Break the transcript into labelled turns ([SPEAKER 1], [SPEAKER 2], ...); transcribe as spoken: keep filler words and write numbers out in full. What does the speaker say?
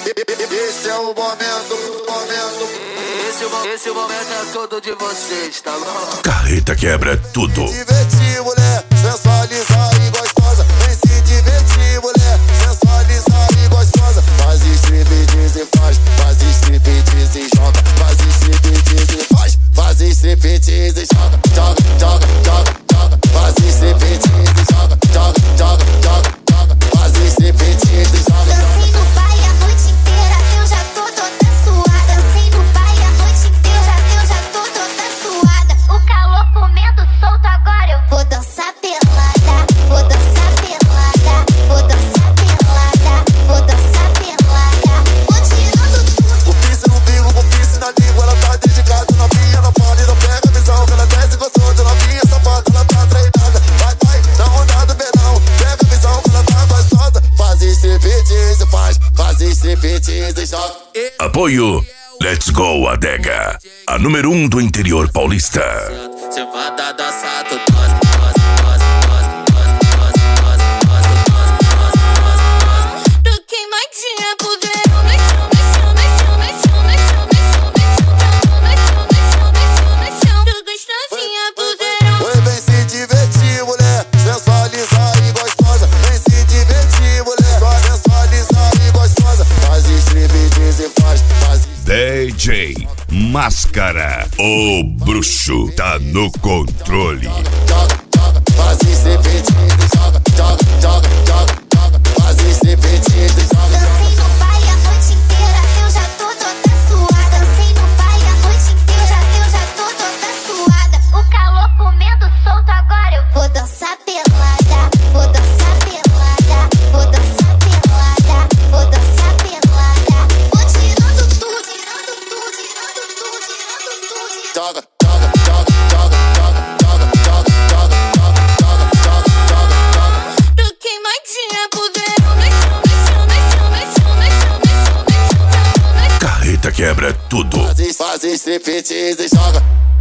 [SPEAKER 1] Esse é o momento, o momento.
[SPEAKER 2] Esse, esse momento é todo de vocês, tá bom?
[SPEAKER 3] Carreta quebra tudo.
[SPEAKER 1] Se divertir, mulher, sensualizar e gostosa. Vem se divertir, mulher, sensualizar e gostosa. Faz striptease e faz, faz striptease e joga. Faz striptease e faz, faz striptease e joga. Joga, joga, joga, joga. Faz striptease e joga. Joga, joga, joga, joga. Faz striptease e joga.
[SPEAKER 4] Dancei no baile a noite inteira, eu já tô toda suada. Dancei no baile a noite inteira, eu já tô toda suada. O calor comendo solto, agora eu vou dançar pelada. Vou dançar pelada, vou dançar pelada, vou dançar pelada. Vou tirando tudo.
[SPEAKER 1] O piercing no bico, o piercing na língua. Ela tá dedicada, novinha, não pode, não pega a visão. Que ela desce gostosa, novinha, safada, ela tá treinada. Vai, vai, na onda do verão. Pega a visão, que ela tá gostosa. Faz striptease, faz, faz striptease, joga.
[SPEAKER 3] Apoio Let's Go Adega, a número um do interior paulista.
[SPEAKER 2] Você manda dançar, tu gosta, gosta, gosta, gosta, gosta, gosta, gosta, gosta, gosta.
[SPEAKER 4] Tô queimadinha pro verão. Vai chão, vai chão, vai chão, vai chão, vai chão, vai chão, vai chão, vai chão, vai chão, vai chão, vai chão. Tô gostosinha pro verão.
[SPEAKER 1] Oi, vem se divertir, mulher, sensualizar e gostosa. Vem se divertir, mulher, só sensualizar e gostosa. Faz striptease e faz, faz
[SPEAKER 3] D J Máscara, o bruxo tá no controle.
[SPEAKER 1] joga, joga, faz striptease, joga, joga, joga, joga, joga, faz striptease, joga.
[SPEAKER 4] Dancei no baile a noite inteira, eu já tô toda suada. Dancei no baile a noite inteira, eu já tô toda suada. O calor comendo solto, agora eu vou dançar pelada. Vou dançar pelada, vou dançar pelada, vou dançar pelada. Vou tirando tudo, tirando tudo, tirando tudo, tirando tudo.
[SPEAKER 1] Joga, joga, joga, joga, joga, joga, joga, joga, joga, joga, joga, joga.
[SPEAKER 4] Tô queimadinha pro verão. Vai chão, vai chão, vai chão, vai chão, vai chão, vai chão, vai chão, vai chão.
[SPEAKER 3] Carreta quebra tudo.
[SPEAKER 1] Faz, faz striptease, joga.